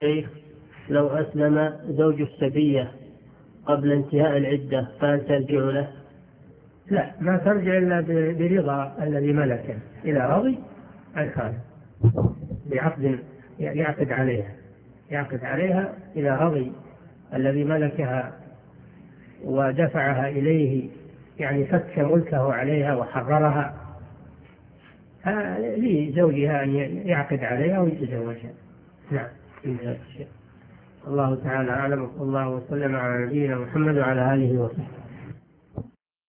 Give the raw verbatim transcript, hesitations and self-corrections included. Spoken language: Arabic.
شيخ، لو أسلم زوج السبية قبل انتهاء العدة فهل ترجع له؟ لا، ما ترجع إلا برضا الذي ملكه، إذا رضي الخالد بعقد يعقد عليها يعقد عليها إذا رضي الذي ملكها ودفعها إليه، يعني فك ملكه عليها وحررها، لزوجها أن يعقد عليها ويتزوجها. نعم. الله تعالى أعلم، والله وسلم على نبينا محمد وعلى آله وصحبه.